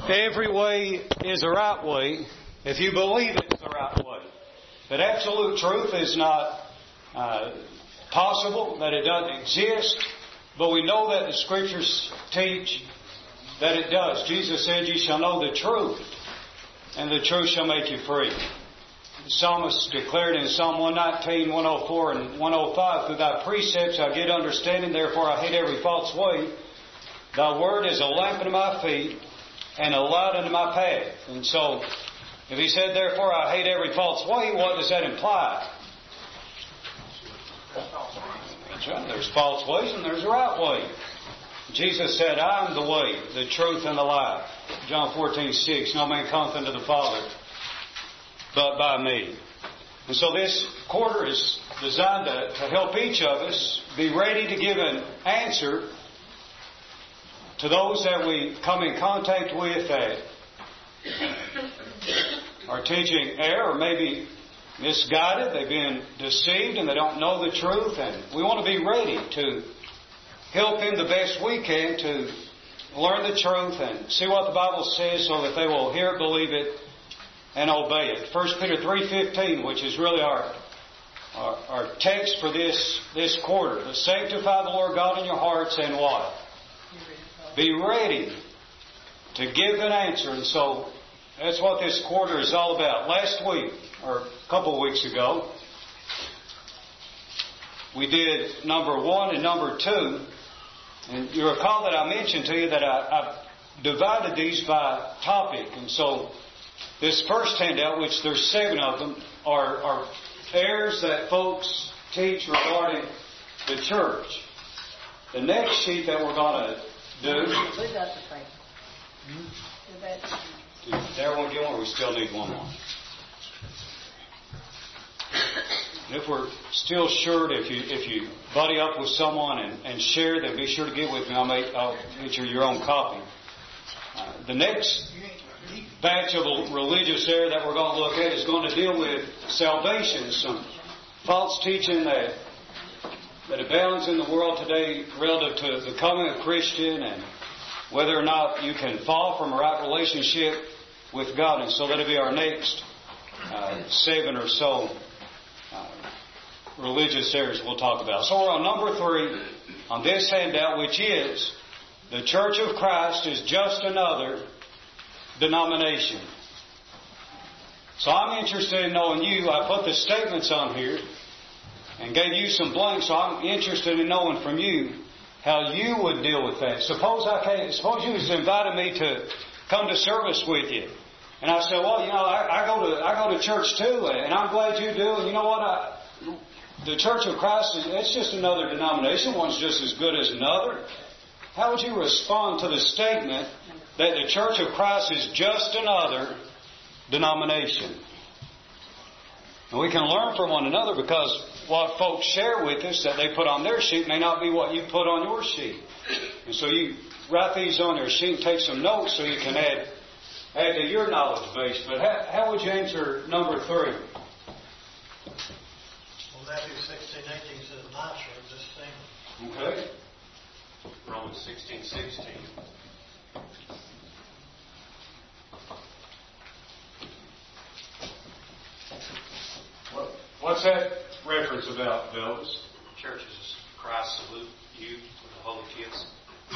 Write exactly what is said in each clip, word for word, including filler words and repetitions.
Every way is the right way if you believe it's the right way. That absolute truth is not uh, possible, that it doesn't exist, but we know that the Scriptures teach that it does. Jesus said, "You shall know the truth, and the truth shall make you free." The psalmist declared in Psalm one nineteen, one oh four, and one oh five, "Through thy precepts I get understanding, therefore I hate every false way. Thy word is a lamp unto my feet, and a light unto my path." And so, if he said, "Therefore I hate every false way," what does that imply? That's right. There's false ways and there's a right way. Jesus said, "I am the way, the truth, and the life." John fourteen six, "No man cometh unto the Father but by me." And so this quarter is designed to, to help each of us be ready to give an answer to those that we come in contact with that are teaching error, or maybe misguided, they've been deceived and they don't know the truth, and we want to be ready to help them the best we can to learn the truth and see what the Bible says so that they will hear it, believe it, and obey it. First Peter three fifteen, which is really our, our our text for this this quarter. "To sanctify the Lord God in your hearts," and what? Be ready to give an answer. And so that's what this quarter is all about. Last week, or a couple of weeks ago, we did number one and number two. And you recall that I mentioned to you that I, I've divided these by topic. And so this first handout, which there's seven of them, are, are errors that folks teach regarding the church. The next sheet that we're going to do. We got the thing. Did everyone get one, or we still need one more? And if we're still short, if you if you buddy up with someone and, and share, then be sure to get with me. I'll make I'll get you your own copy. Uh, the next batch of religious error that we're going to look at is going to deal with salvation. Some false teaching that that abounds in the world today relative to becoming a Christian and whether or not you can fall from a right relationship with God. And so that'll be our next uh, seven or so uh, religious errors we'll talk about. So we're on number three on this handout, which is the Church of Christ is just another denomination. So I'm interested in knowing you. I put the statements on here and gave you some blanks, so I'm interested in knowing from you how you would deal with that. Suppose I came, suppose you was invited me to come to service with you, and I said, "Well, you know, I, I go to I go to church too, and I'm glad you do. And you know what? I, the Church of Christ is it's just another denomination. One's just as good as another." How would you respond to the statement that the Church of Christ is just another denomination? And we can learn from one another, because what folks share with us that they put on their sheet may not be what you put on your sheet. And so you write these on your sheet and take some notes so you can add add to your knowledge base. But how, how would you answer number three? Well, Matthew sixteen eighteen says, "My church is single." Okay. Romans sixteen sixteen. What, what's that reference about, fellas? Churches of Christ salute you with the holy kiss.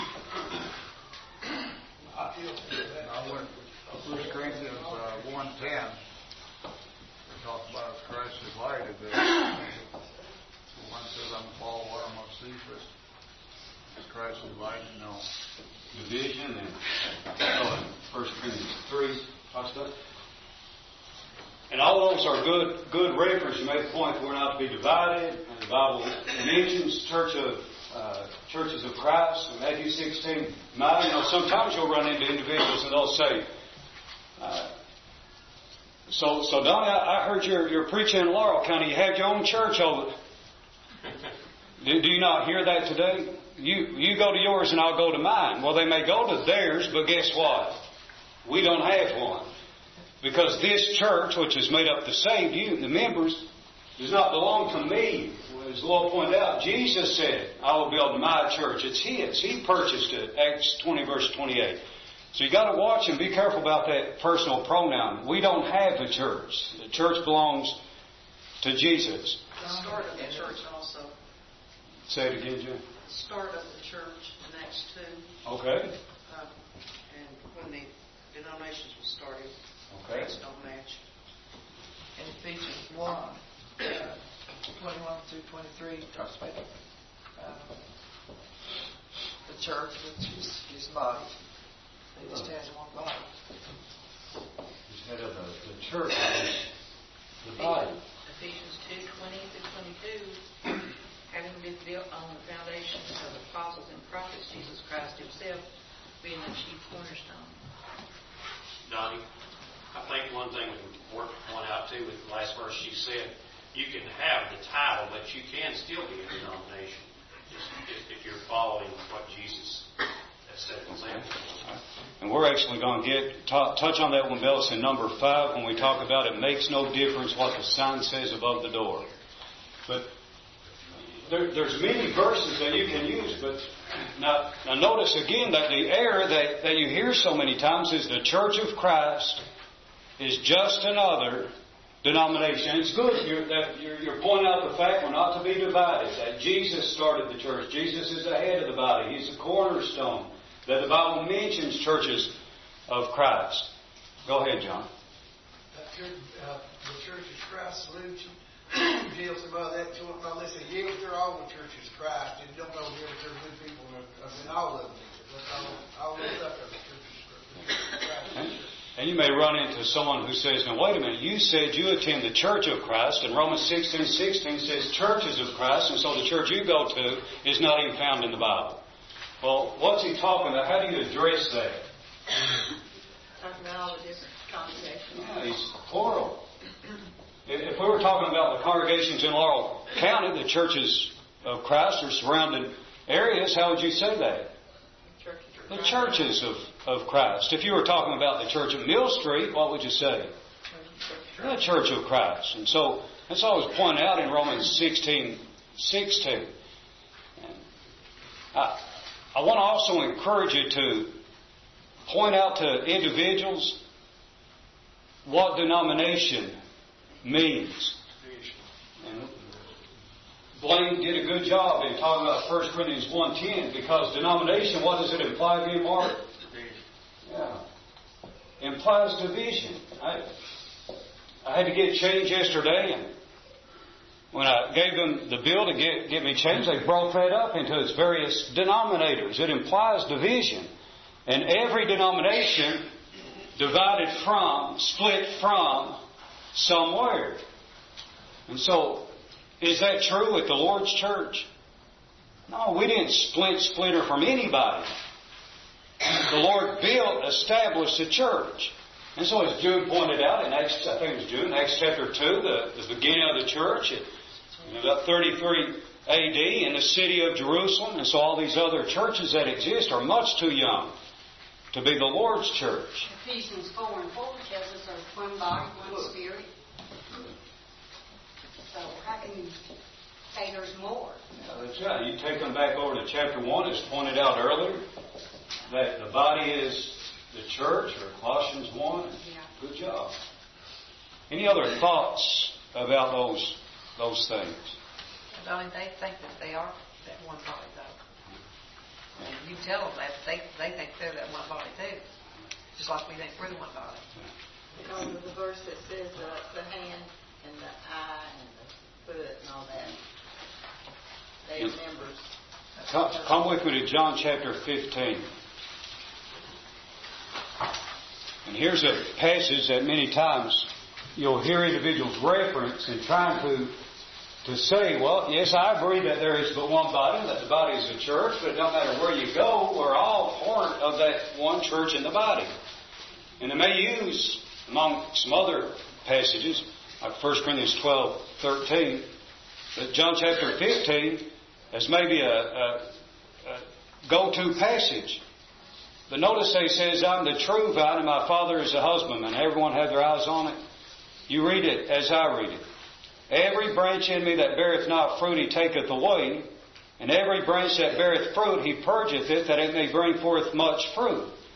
I went First Corinthians uh, one ten. It talks about Christ is light a bit. One says, "I'm Paul, what I'm of Cephas." Christ is light, no. Division and oh, First Corinthians three talks about. And all those are good good references. You make the point that we're not to be divided. And the Bible mentions church of uh, churches of Christ. In Matthew sixteen, nine, you know, sometimes you'll run into individuals and they'll say, uh, "So, so Donnie, I, I heard you're you're preaching in Laurel County. You have your own church over." do, do you not hear that today? You you go to yours and I'll go to mine. Well, they may go to theirs, but guess what? We don't have one. Because this church, which is made up to save you, the members, does not belong to me. As the Lord pointed out, Jesus said, "I will build my church." It's His. He purchased it. Acts twenty, verse twenty-eight. So you got to watch and be careful about that personal pronoun. We don't have the church. The church belongs to Jesus. The start of the church also. Say it again, Jim. The start of the church in Acts two. Okay. Uh, and when the denominations were started, Okay. dates don't match. In Ephesians one, uh, twenty-one through twenty-three, talks about uh, the church, which is his body. He just has one body. Instead of the, the church, the body. Ephesians two, twenty through twenty-two, having been built on the foundations of the apostles and prophets, Jesus Christ himself being the chief cornerstone. Donnie, I think one thing we want to point out too with the last verse she said, you can have the title, but you can still be a denomination if, if you're following what Jesus has set an example. And we're actually going to get t- touch on that one, Bellis, in number five when we talk about it makes no difference what the sign says above the door. But there, there's many verses that you can use, but now, now notice again that the error that, that you hear so many times is the Church of Christ is just another denomination. It's good you're, that you're, you're pointing out the fact we're not to be divided, that Jesus started the church. Jesus is the head of the body. He's the cornerstone. That the Bible mentions churches of Christ. Go ahead, John. Uh, the Church of Christ salutes you. Tells about that. Now listen, yeah, they're all the Church of Christ. You don't know if they're good people. I mean, all of them. That's all. All the stuff of the Church of Christ. And, and you may run into someone who says, "Now wait a minute. You said you attend the Church of Christ, and Romans sixteen sixteen says churches of Christ, and so the church you go to is not even found in the Bible." Well, what's he talking about? How do you address that? Talking about all the different congregations. Yeah, he's plural. If we were talking about the congregations in Laurel County, the churches of Christ or surrounding areas, how would you say that? The churches of, of Christ. If you were talking about the church of Mill Street, what would you say? The church of Christ. And so that's always pointed out in Romans sixteen sixteen. I, I want to also encourage you to point out to individuals what denomination means. And Blaine did a good job in talking about First Corinthians one ten because denomination, what does it imply to you, Mark? Yeah. Implies division. I, I had to get change yesterday, and when I gave them the bill to get, get me change, they broke that up into its various denominators. It implies division. And every denomination divided from, split from somewhere. And so, is that true with the Lord's church? No, we didn't split splitter from anybody. The Lord built, established the church. And so as Jude pointed out in Acts, I think it was Jude, in Acts chapter two, the, the beginning of the church, it, you know, about thirty-three A D in the city of Jerusalem. And so all these other churches that exist are much too young to be the Lord's church. Ephesians four and four tells us there's one body, one spirit. So how can you say there's more? Yeah, that's right. You take them back over to chapter one, as pointed out earlier, that the body is the church, or Colossians one. Yeah. Good job. Any other thoughts about those those things? I mean, they think that they are that one body, though. And you tell them that, they they think they're that one body too. Just like we think we're the one body. Because of the verse that says uh, the hand and the eye and the foot and all that. They are members. Come, come with me to John chapter fifteen. And here's a passage that many times you'll hear individuals reference in trying to to say, well, yes, I agree that there is but one body, that the body is the church, but it doesn't matter where you go, we're all part of that one church in the body. And they may use, among some other passages, like First Corinthians twelve thirteen, but John chapter fifteen as maybe a, a, a go-to passage. But notice he says, I'm the true vine and my Father is the husbandman. Everyone have their eyes on it. You read it as I read it. Every branch in me that beareth not fruit he taketh away, and every branch that beareth fruit he purgeth it, that it may bring forth much fruit.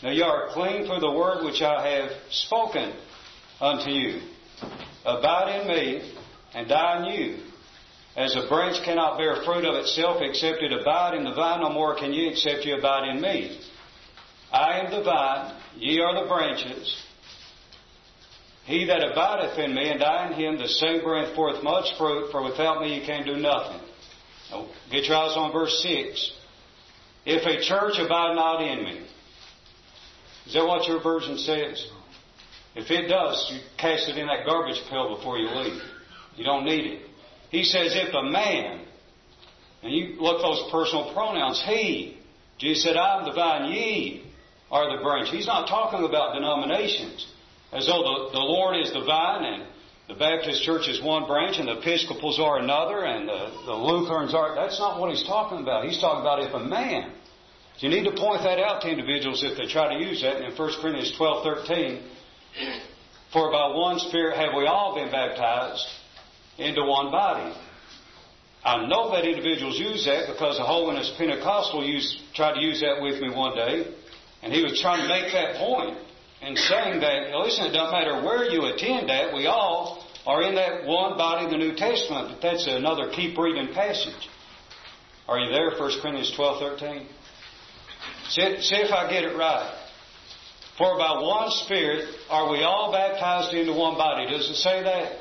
Now ye are clean through the word which I have spoken unto you. Abide in me, and I in you. As a branch cannot bear fruit of itself except it abide in the vine, no more can ye except ye abide in me. I am the vine, ye are the branches. He that abideth in me, and I in him, the same bringeth forth much fruit, for without me ye can do nothing. Now, get your eyes on verse six. If a church abide not in me. Is that what your version says? If it does, you cast it in that garbage pail before you leave. You don't need it. He says, if a man, and you look at those personal pronouns, he. Jesus said, I am the vine, ye are the branch. He's not talking about denominations. As though the, the Lord is the vine and the Baptist church is one branch and the Episcopals are another and the, the Lutherans are... That's not what he's talking about. He's talking about if a man... You need to point that out to individuals if they try to use that. And in First Corinthians twelve thirteen, for by one Spirit have we all been baptized into one body. I know that individuals use that because the Holiness Pentecostal used, tried to use that with me one day. And he was trying to make that point and saying that, listen, it doesn't matter where you attend at, we all are in that one body of the New Testament. But that's another keep reading passage. Are you there? First Corinthians twelve thirteen. See, see if I get it right. For by one Spirit are we all baptized into one body. Does it say that?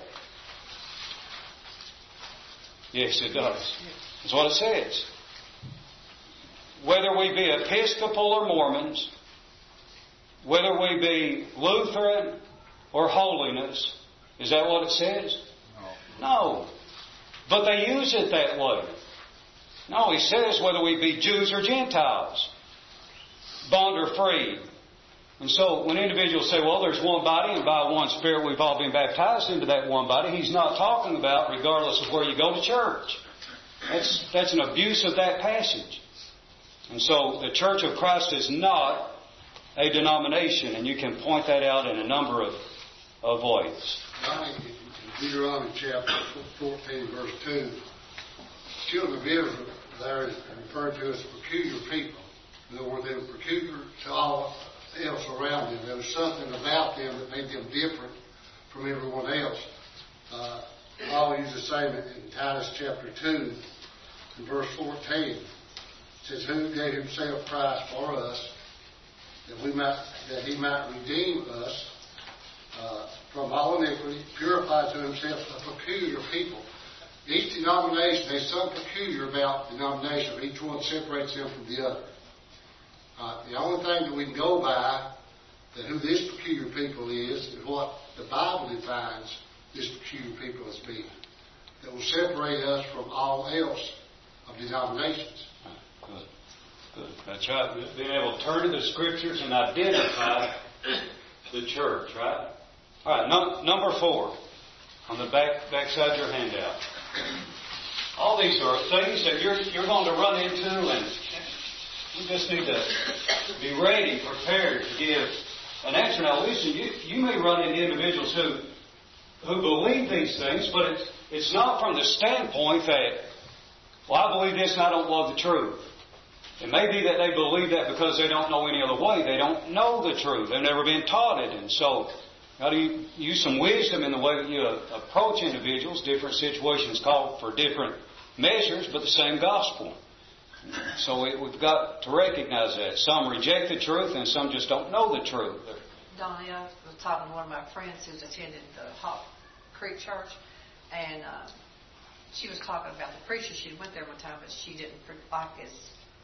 Yes, it does. That's what it says. Whether we be Episcopal or Mormons, whether we be Lutheran or Holiness, is that what it says? No. No. But they use it that way. No, he says whether we be Jews or Gentiles, bond or free. And so when individuals say, well, there's one body and by one Spirit we've all been baptized into that one body, he's not talking about regardless of where you go to church. That's, that's an abuse of that passage. And so the Church of Christ is not a denomination, and you can point that out in a number of, of ways. I think in Deuteronomy chapter fourteen, verse two, children of Israel there is referred to as peculiar people. In other words, they were peculiar to all else around them. There was something about them that made them different from everyone else. Uh, I'll use the same in Titus chapter two, in verse fourteen. It says, who gave himself price for us, that we might, that he might redeem us uh, from all iniquity, purify to himself a peculiar people. Each denomination, there's something peculiar about denomination. Each one separates them from the other. Uh, the only thing that we can go by, that who this peculiar people is, is what the Bible defines this peculiar people as being. That will separate us from all else of denominations. Good. Good. That's right. Being able to turn to the Scriptures and identify the church, right? All right, num- number four, on the back backside of your handout. All these are things that you're you're going to run into, and we just need to be ready, prepared to give an answer. Now, listen, you, you may run into individuals who who believe these things, but it's, it's not from the standpoint that, well, I believe this and I don't love the truth. It may be that they believe that because they don't know any other way. They don't know the truth. They've never been taught it. And so, how do you use some wisdom in the way that you approach individuals? Different situations call for different measures, but the same gospel. So we, we've got to recognize that. Some reject the truth and some just don't know the truth. Donnie, I was talking to one of my friends who's attended the Hawk Creek Church, and uh, she was talking about the preacher. She went there one time, but she didn't like his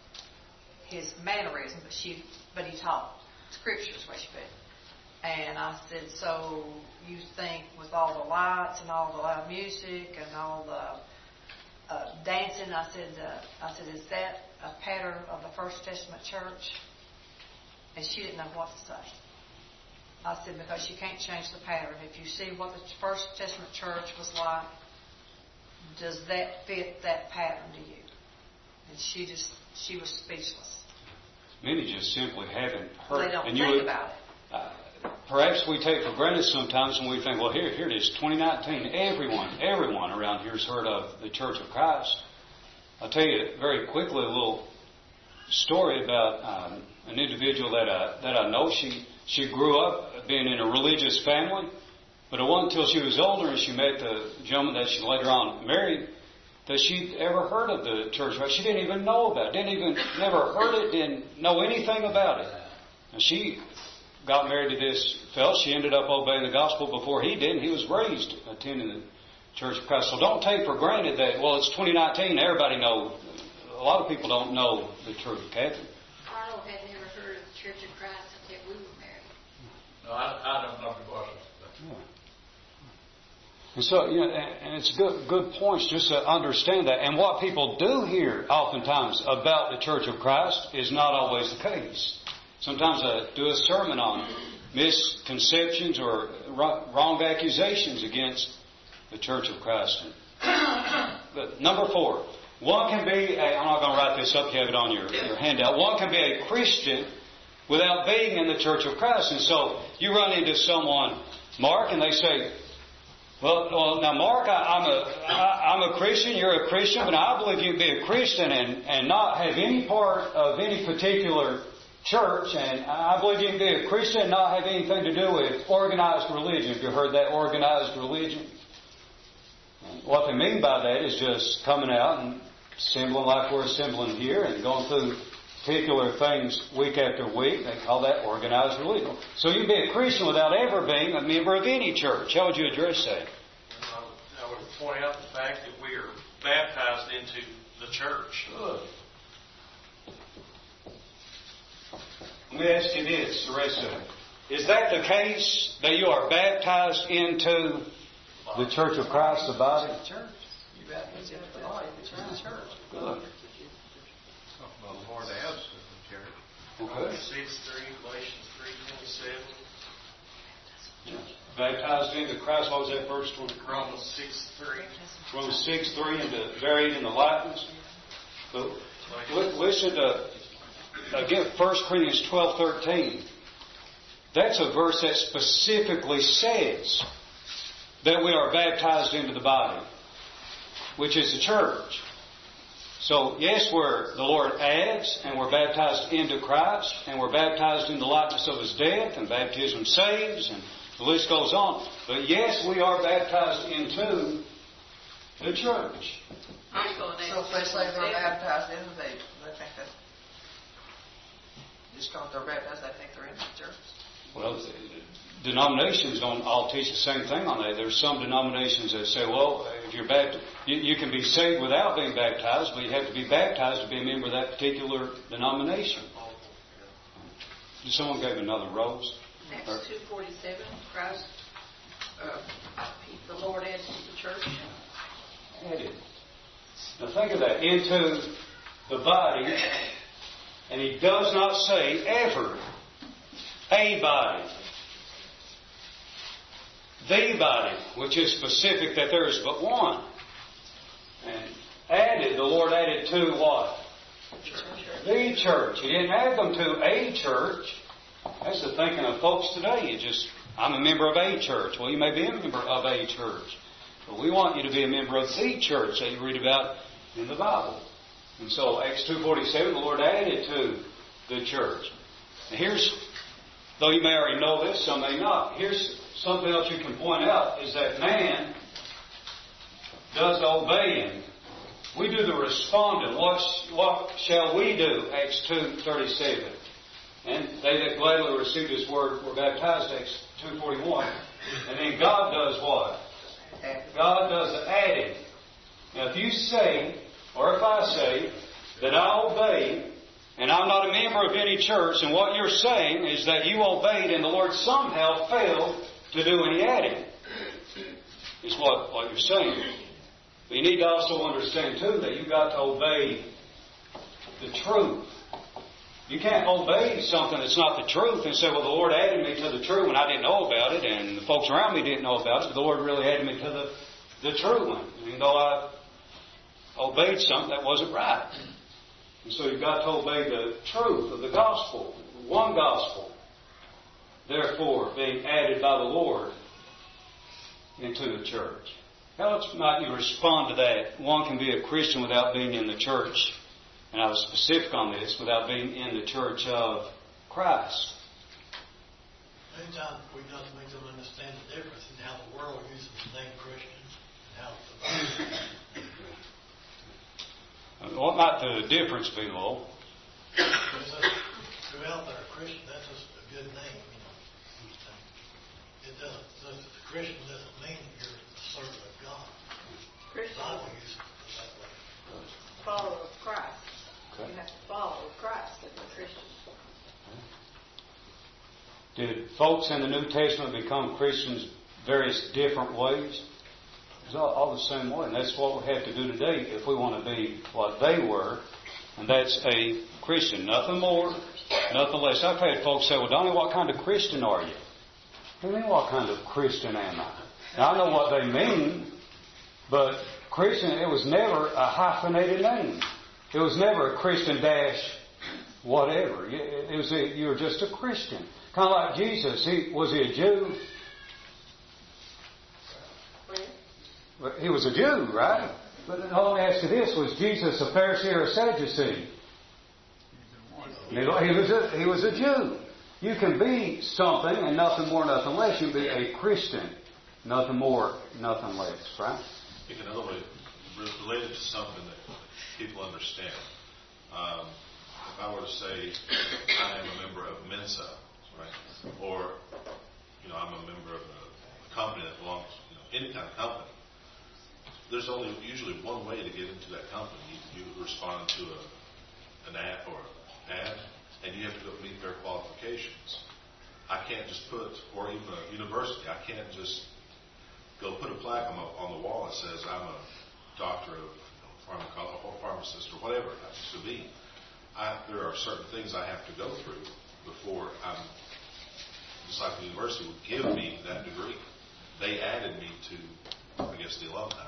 his mannerism, but she but he taught scriptures, what she said. And I said, so you think with all the lights and all the loud music and all the uh, dancing, I said, uh, I said, is that a pattern of the First Testament church? And she didn't know what to say. I said, because you can't change the pattern. If you see what the First Testament church was like, does that fit that pattern to you? And she just, she was speechless. Many just simply haven't heard. They don't and think you would, about it. Uh, perhaps we take for granted sometimes when we think, well, here, here it is, twenty nineteen. Everyone, everyone around here has heard of the Church of Christ. I'll tell you very quickly a little story about um, an individual that I, that I know. She, she grew up being in a religious family, but it wasn't until she was older and she met the gentleman that she later on married that she'd ever heard of the church. She didn't even know about it, didn't even, never heard it, didn't know anything about it. And she got married to this fellow. She ended up obeying the gospel before he did. And he was raised attending the Church of Christ. So don't take for granted that, well, it's twenty nineteen, everybody knows. A lot of people don't know the truth. Kathy? Carl had never heard of the Church of Christ until we were married. No, I, I don't know if it was. Yeah. And so, you know, and it's good, good points just to understand that. And what people do hear oftentimes about the Church of Christ is not always the case. Sometimes I do a sermon on misconceptions or wrong accusations against the Church of Christ. But number four, one can be, a, I'm not going to write this up, you have it on your, your handout. One can be a Christian without being in the Church of Christ. And so you run into someone, Mark, and they say, well, well now, Mark, I, I'm a I, I'm a Christian. You're a Christian, but I believe you can be a Christian and, and not have any part of any particular church. And I believe you can be a Christian and not have anything to do with organized religion. Have you heard that, organized religion? What they mean by that is just coming out and assembling like we're assembling here and going through particular things week after week. They call that organized religion. So you can be a Christian without ever being a member of any church. How would you address that? I would, I would point out the fact that we are baptized into the church. Good. Let me ask you this, the rest of it. Is that the case that you are baptized into the Church of Christ, the body? The church. You baptized into the body, which is the church. Good. Well, the Lord adds to the church. Okay. six three, Galatians three twenty-seven. Yeah. Baptized into Christ. What was that verse? Romans six three. Romans six three, and buried in the likeness. So, listen to again First Corinthians twelve thirteen. That's a verse that specifically says that we are baptized into the body, which is the church. So, yes, we're, the Lord adds, and we're baptized into Christ, and we're baptized in the likeness of His death, and baptism saves, and the list goes on. But yes, we are baptized into the church. So if they say they're baptized into the, they think that, just because they're baptized, they think they're in the church? Well, denominations don't all teach the same thing on that. There's some denominations that say, well, if you're baptized, you, you can be saved without being baptized, but you have to be baptized to be a member of that particular denomination. Someone gave another rose. Acts two forty-seven, Christ, uh, the Lord adds to the church. Added. Now think of that. Into the body, and He does not say ever a body. The body, which is specific that there is but one. And added, the Lord added to what? The church. He didn't add them to a church. That's the thinking of folks today. You just, I'm a member of a church. Well, you may be a member of a church. But we want you to be a member of the church that you read about in the Bible. And so, Acts two forty-seven, the Lord added to the church. Now here's, though you may already know this, some may not. Here's something else you can point out, is that man does obey Him. We do the respondent. What, what shall we do? Acts two thirty-seven. And they that gladly received His word were baptized, Acts two forty-one. And then God does what? God does the adding. Now if you say, or if I say, that I obey, and I'm not a member of any church, and what you're saying is that you obeyed and the Lord somehow failed to do any adding, is what, what you're saying. But you need to also understand, too, that you've got to obey the truth. You can't obey something that's not the truth and say, well, the Lord added me to the true one. I didn't know about it, and the folks around me didn't know about it, but the Lord really added me to the, the true one, even though I obeyed something that wasn't right. And so you've got to obey the truth of the gospel, one gospel, therefore being added by the Lord into the church. How else might you respond to that? One can be a Christian without being in the church. And I was specific on this, without being in the church of Christ. Many times we got to make them understand the difference in how the world uses the name Christian and how the What might the difference be, Lowell? Throughout there, Christian, that's just a good name, you know. It doesn't, the Christian doesn't mean that you're a servant of God. Christian. The Bible uses it that way. Follower of Christ. Okay. You have to follow Christ to be a Christian. Did folks in the New Testament become Christians various different ways? It's all, all the same way, and that's what we have to do today if we want to be what they were, and that's a Christian. Nothing more, nothing less. I've had folks say, well, Donnie, what kind of Christian are you? What do you mean, what kind of Christian am I? Now, I know what they mean, but Christian, it was never a hyphenated name. It was never a Christian dash whatever. It was a, you were just a Christian. Kind of like Jesus. He, was he a Jew? He was a Jew, right? But let me ask you this. Was Jesus a Pharisee or a Sadducee? He was a, he was a Jew. You can be something and nothing more, nothing less. You can be a Christian. Nothing more, nothing less, right? I think another way, related to something that people understand. Um, if I were to say, I am a member of Mensa, right? Or, you know, I'm a member of a company that belongs, you know, any kind of company. There's only usually one way to get into that company. You, you respond to a, an app or an ad, and you have to go meet their qualifications. I can't just put, or even a university, I can't just go put a plaque on the, on the wall that says I'm a doctor of pharmacology or pharmacist or whatever it happens to be. I, there are certain things I have to go through before I'm, just like the university would give me that degree. They added me to, I guess, the alumni.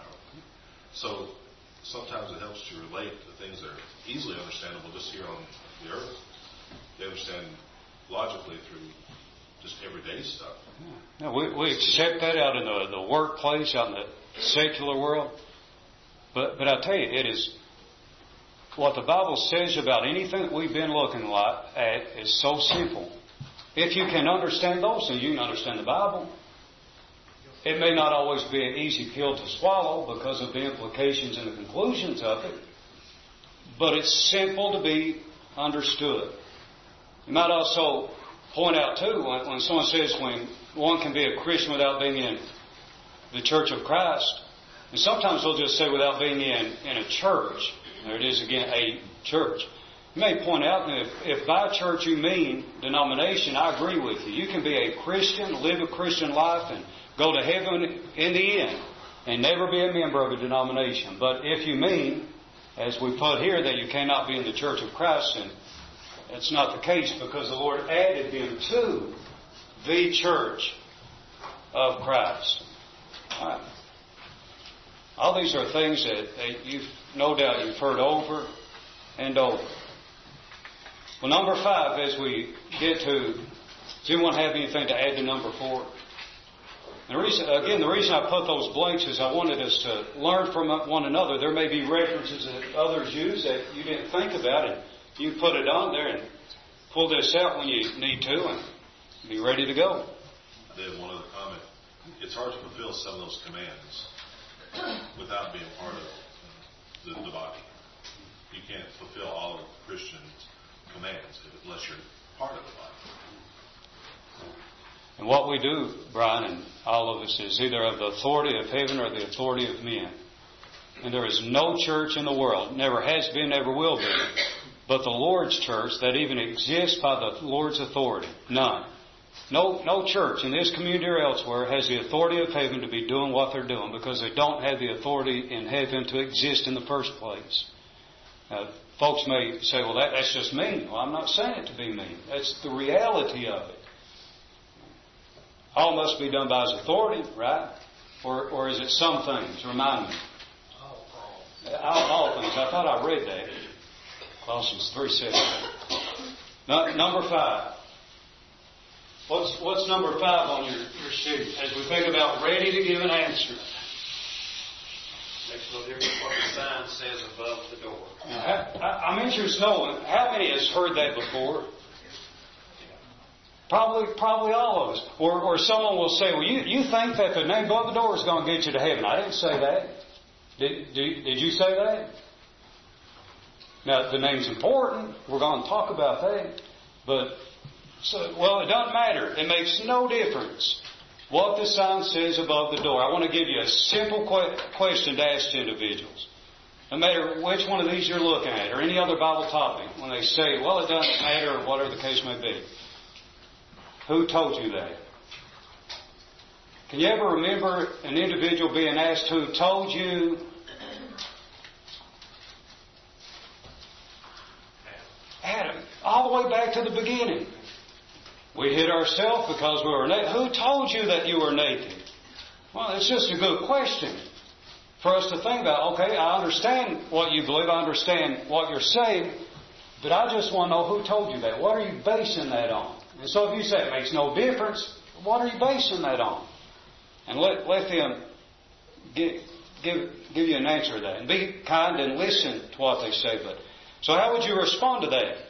So sometimes it helps to relate to things that are easily understandable just here on the earth. They understand logically through just everyday stuff. Yeah, we, we accept that out in the, the workplace, out in the secular world. But but I tell you, it is what the Bible says about anything that we've been looking at is so simple. If you can understand those things, you can understand the Bible. It may not always be an easy pill to swallow because of the implications and the conclusions of it, but it's simple to be understood. You might also point out, too, when, when someone says when one can be a Christian without being in the Church of Christ, and sometimes they'll just say without being in, in a church. There it is again, a church. You may point out that if, if by church you mean denomination, I agree with you. You can be a Christian, live a Christian life, and go to heaven in the end, and never be a member of a denomination. But if you mean, as we put here, that you cannot be in the Church of Christ, then that's not the case, because the Lord added them to the Church of Christ. All right. All these are things that, that you've no doubt you've heard over and over. Well, number five, as we get to, does anyone have anything to add to number four? The reason, again, the reason I put those blanks is I wanted us to learn from one another. There may be references that others use that you didn't think about, and you put it on there and pull this out when you need to and be ready to go. I did one other comment. It's hard to fulfill some of those commands without being part of the, the body. You can't fulfill all of Christian commands unless you're part of the body. And what we do, Brian, and all of us, is either of the authority of heaven or the authority of men. And there is no church in the world, never has been, never will be, but the Lord's church that even exists by the Lord's authority. None. No, no church in this community or elsewhere has the authority of heaven to be doing what they're doing, because they don't have the authority in heaven to exist in the first place. Now, folks may say, well, that, that's just mean. Well, I'm not saying it to be mean. That's the reality of it. All must be done by His authority, right? Or, or is it some things? Remind me. All, all things. I thought I read that. Colossians three seven. No, number five. What's what's number five on your, your sheet as we think about ready to give an answer? Makes no difference what the sign says above the door. Now, I, I'm interested in knowing how many has heard that before. Probably, probably all of us. Or, or someone will say, well, you, you think that the name above the door is going to get you to heaven. I didn't say that. Did, did, did you say that? Now, the name's important. We're going to talk about that. But, so, well, it doesn't matter. It makes no difference what the sign says above the door. I want to give you a simple que- question to ask individuals. No matter which one of these you're looking at, or any other Bible topic, when they say, well, it doesn't matter, or whatever the case may be. Who told you that? Can you ever remember an individual being asked who told you? Adam, all the way back to the beginning. We hid ourselves because we were naked. Who told you that you were naked? Well, it's just a good question for us to think about. Okay, I understand what you believe. I understand what you're saying. But I just want to know who told you that. What are you basing that on? And so if you say it makes no difference, what are you basing that on? And let, let them give, give, give you an answer to that. And be kind and listen to what they say. But so how would you respond to that?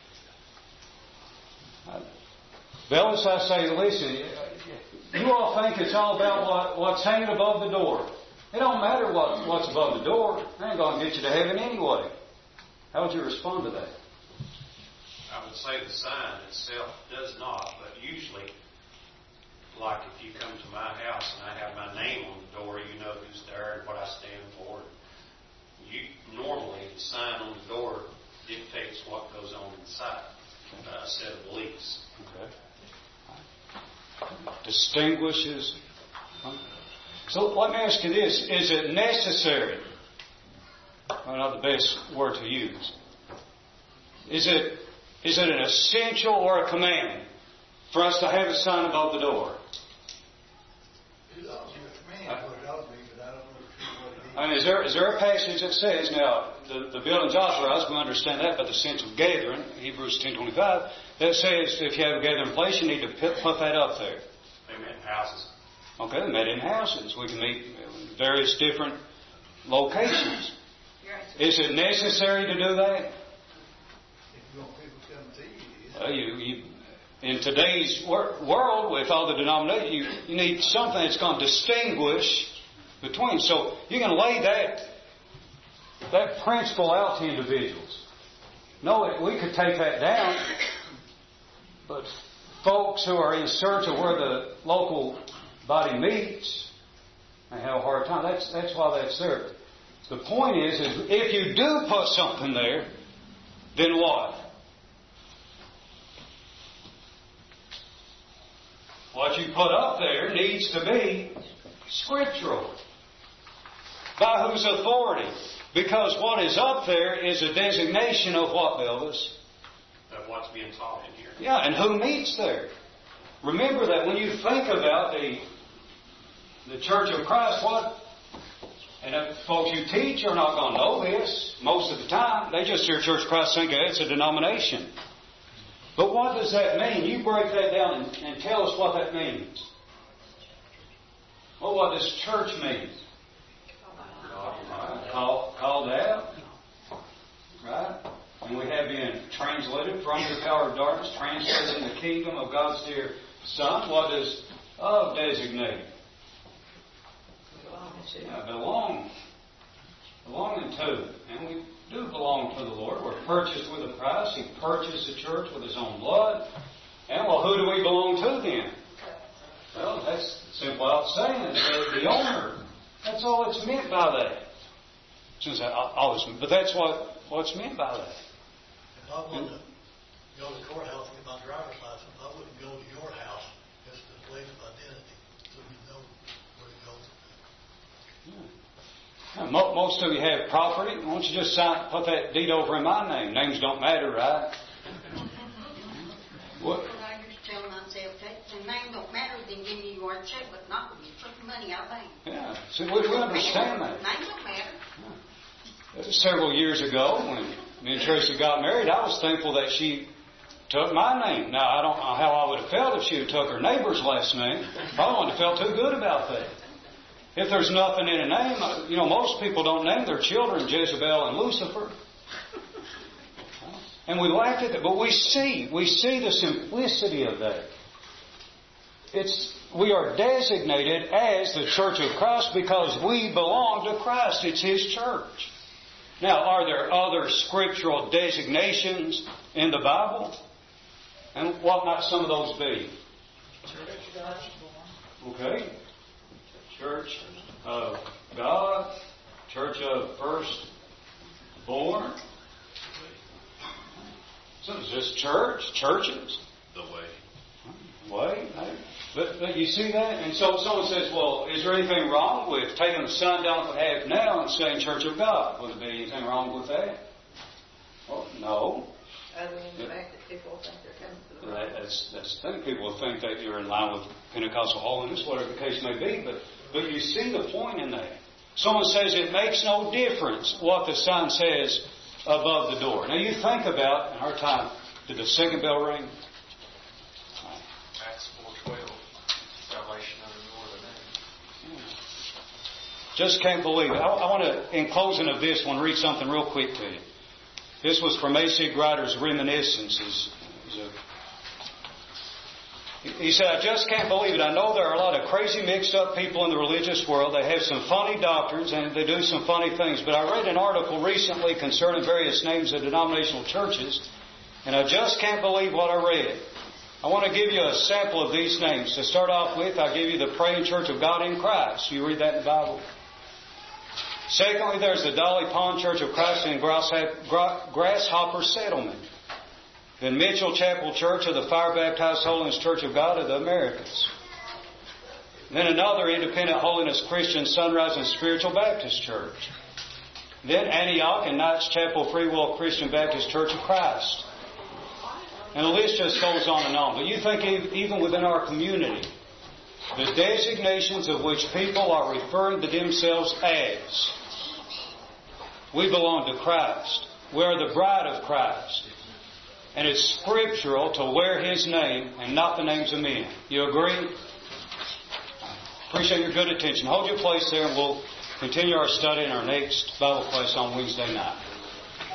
Bellis, I say, listen, you all think it's all about what, what's hanging above the door. It don't matter what, what's above the door. It ain't going to get you to heaven anyway. How would you respond to that? I would say the sign itself does not, but usually, like if you come to my house and I have my name on the door, you know who's there and what I stand for. You normally, the sign on the door dictates what goes on inside, uh, a set of beliefs. Okay. Distinguishes. So let me ask you this. Is it necessary? Well, not the best word to use. Is it is it an essential or a command for us to have a sign above the door? It's obviously a command, what it ought to be, but I don't know what it is. I mean, is there is there a passage that says, now, the, the building's authorized, we understand that, but the sense of gathering, Hebrews ten twenty-five, that says if you have a gathering place, you need to put, put that up there. They met in houses. Okay, they met in houses. We can meet in various different locations. Is it necessary to do that? If you want people to come to you, it is. Well, you, you, in today's wor- world, with all the denominations, you, you need something that's going to distinguish between. So you can lay that that principle out to individuals. No, we could take that down, but folks who are in search of where the local body meets, they have a hard time. That's that's why that's there. The point is, is if you do put something there, then what? What you put up there needs to be scriptural. By whose authority? Because what is up there is a designation of what, Elvis? Of what's being taught in here. Yeah, and who meets there. Remember that when you think about the the Church of Christ, what? And if folks you teach are not going to know this most of the time. They just hear Church of Christ think it's a denomination. But what does that mean? You break that down and, and tell us what that means. Well, what does church mean? Right. Call, called out. Right? And we have been translated from the power of darkness, translated in the kingdom of God's dear Son. What does of designate? Yeah, belong. Belonging to. And we do belong to the Lord. We're purchased with a price. He purchased the church with His own blood. And well, who do we belong to then? Well, that's simple out saying. The, the owner. That's all it's meant by that. Since I always, but that's what what's meant by that. If I wanted to go to the courthouse and get my driver's license, I wouldn't go to your house. It's the place of identity, so you know where to go. Yeah. Now, most of you have property. Why don't you just sign, put that deed over in my name? Names don't matter, right? What? I used to tell myself that the name don't matter, then give me your check, but not when you took the money out of bank. Yeah. See, we, we understand that. Name don't matter. Yeah. Several years ago, when me and Tracy got married, I was thankful that she took my name. Now, I don't know how I would have felt if she had took her neighbor's last name. Probably wouldn't have felt too good about that. If there's nothing in a name, you know, most people don't name their children Jezebel and Lucifer. And we laugh at that, but we see, we see the simplicity of that. It's, we are designated as the Church of Christ because we belong to Christ. It's His church. Now, are there other scriptural designations in the Bible? And what might some of those be? Okay. Church of God. Church of Firstborn. So is this church? Churches? The way. Way. But, but you see that? And so someone says, well, is there anything wrong with taking the sun down at half now and saying Church of God? Would there be anything wrong with that? Well, no. Other than the fact that people think they're coming to the That, right. that's, that's the thing. People think that you're in line with Pentecostal holiness, whatever the case may be. But, but you see the point in that. Someone says it makes no difference what the sign says above the door. Now you think about, in our time, did the second bell ring? Acts four twelve, salvation under no other name. Just can't believe it. I, I want to, in closing of this one, read something real quick to you. This was from A C Ryder's Reminiscences. He said, I just can't believe it. I know there are a lot of crazy mixed up people in the religious world. They have some funny doctrines and they do some funny things. But I read an article recently concerning various names of denominational churches, and I just can't believe what I read. I want to give you a sample of these names. To start off with, I'll give you the Praying Church of God in Christ. You read that in the Bible. Secondly, there's the Dolly Pond Church of Christ in Grasshopper Settlement. Then Mitchell Chapel Church of the Fire Baptized Holiness Church of God of the Americas. Then another Independent Holiness Christian Sunrise and Spiritual Baptist Church. Then Antioch and Knights Chapel Free Will Christian Baptist Church of Christ. And the list just goes on and on. But you think even within our community, the designations of which people are referring to themselves as, we belong to Christ. We are the bride of Christ. And it's scriptural to wear His name and not the names of men. You agree? Appreciate your good attention. Hold your place there and we'll continue our study in our next Bible class on Wednesday night.